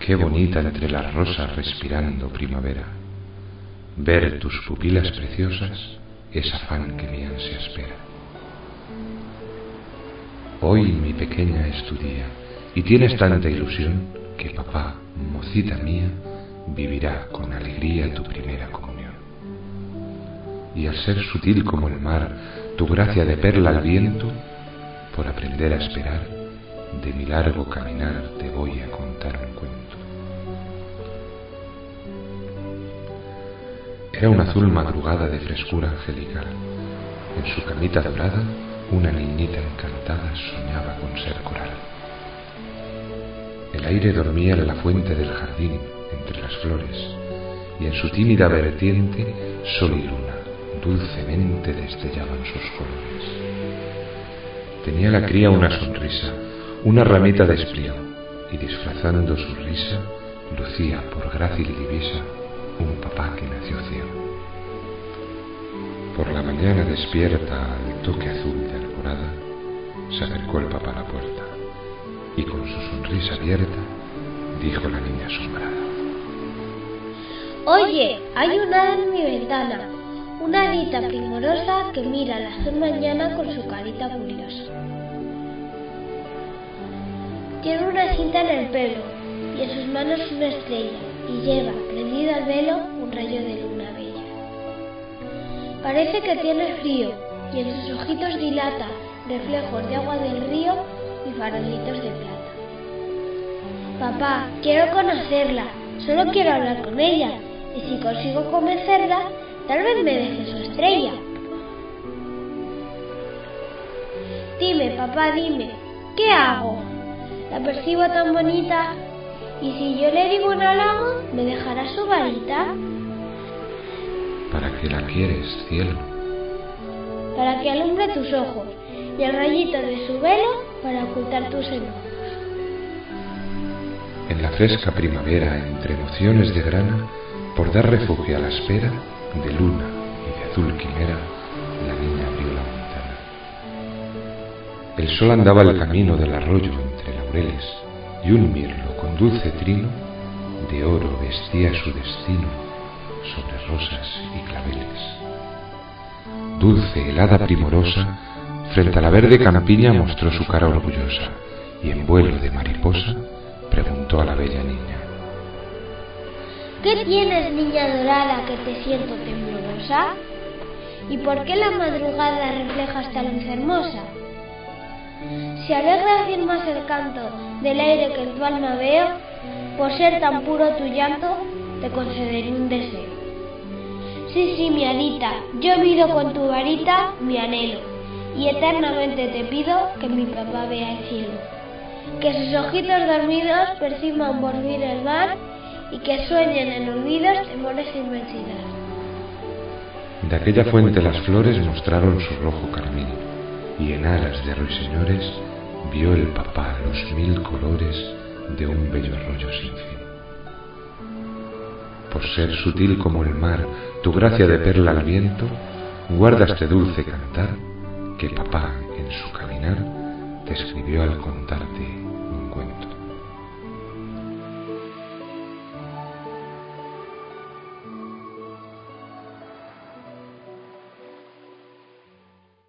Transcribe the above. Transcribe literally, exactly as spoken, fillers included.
Qué bonita entre las rosas respirando primavera. Ver tus pupilas preciosas es afán que mi ansia espera. Hoy, mi pequeña, es tu día, y tienes tanta ilusión que papá, mocita mía, vivirá con alegría tu primera comunión. Y al ser sutil como el mar, tu gracia de perla al viento, por aprender a esperar, de mi largo caminar te voy a contar un cuento. Era una azul madrugada de frescura angelical. En su camita dorada, una niñita encantada soñaba con ser coral. El aire dormía en la fuente del jardín, entre las flores, y en su tímida vertiente sol y luna dulcemente destellaban sus colores. Tenía la cría una sonrisa, una ramita de esplío, y disfrazando su risa, lucía por grácil divisa un papá que nació ciego. Por la mañana despierta al toque azul de alborada, se acercó el papá a la puerta, y con su sonrisa abierta, dijo la niña asombrada: Oye, hay un hada en mi ventana, una hadita primorosa que mira la azul mañana con su carita curiosa. Tiene una cinta en el pelo y en sus manos una estrella, y lleva prendido al velo un rayo de luna bella. Parece que tiene frío y en sus ojitos dilata reflejos de agua del río y farolitos de plata. Papá, quiero conocerla, solo quiero hablar con ella, y si consigo convencerla, tal vez me deje su estrella. Dime, papá, dime, ¿qué hago? La percibo tan bonita, y si yo le digo un halago, ¿me dejará su varita? ¿Para qué la quieres, cielo? Para que alumbre tus ojos, y el rayito de su velo para ocultar tus enojos. En la fresca primavera, entre emociones de grana, por dar refugio a la espera de luna y de azul quimera, la niña abrió la ventana. El sol andaba el camino del arroyo entre laureles, y un mirlo con dulce trino de oro vestía su destino sobre rosas y claveles. Dulce, helada, primorosa, frente a la verde campiña mostró su cara orgullosa, y en vuelo de mariposa preguntó a la bella niña: ¿Qué tienes, niña dorada, que te siento temblorosa? ¿Y por qué la madrugada refleja esta luz hermosa? Si alegra bien más el canto del aire que en tu alma veo, por ser tan puro tu llanto, te concederé un deseo. Sí, sí, mi hadita, yo mido con tu varita mi anhelo, y eternamente te pido que mi papá vea el cielo, que sus ojitos dormidos perciban por fin el mar, y que sueñen en olvidos temores e inmensidad. De aquella fuente las flores mostraron su rojo carmín, y en alas de ruiseñores vio el papá los mil colores de un bello arroyo sin fin. Por ser sutil como el mar, tu gracia de perla al viento, guarda este dulce cantar que papá en su caminar te escribió al contarte